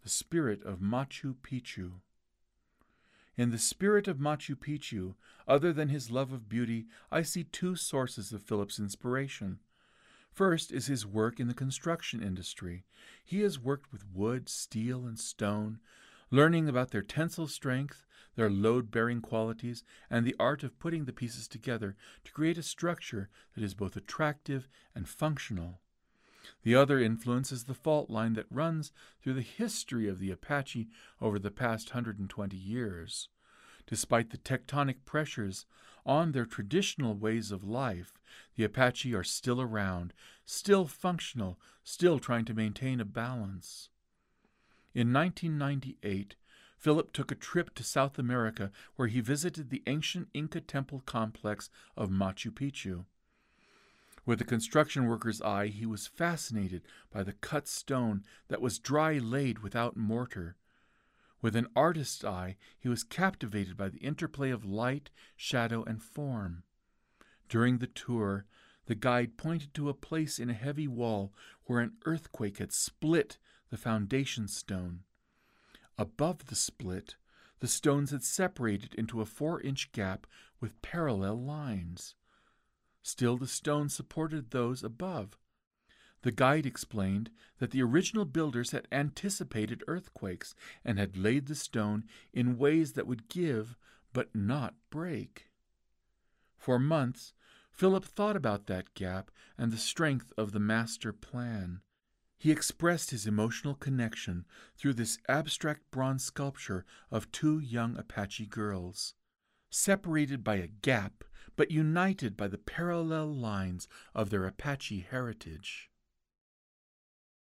the spirit of Machu Picchu. In the spirit of Machu Picchu, other than his love of beauty, I see two sources of Philip's inspiration. First is his work in the construction industry. He has worked with wood, steel, and stone, learning about their tensile strength, their load-bearing qualities, and the art of putting the pieces together to create a structure that is both attractive and functional. The other influence is the fault line that runs through the history of the Apache over the past 120 years. Despite the tectonic pressures on their traditional ways of life, the Apache are still around, still functional, still trying to maintain a balance. In 1998, Philip took a trip to South America where he visited the ancient Inca temple complex of Machu Picchu. With a construction worker's eye, he was fascinated by the cut stone that was dry laid without mortar. With an artist's eye, he was captivated by the interplay of light, shadow, and form. During the tour, the guide pointed to a place in a heavy wall where an earthquake had split the foundation stone. Above the split, the stones had separated into a 4-inch gap with parallel lines. Still, the stones supported those above. The guide explained that the original builders had anticipated earthquakes and had laid the stone in ways that would give but not break. For months, Philip thought about that gap and the strength of the master plan. He expressed his emotional connection through this abstract bronze sculpture of two young Apache girls, separated by a gap but united by the parallel lines of their Apache heritage.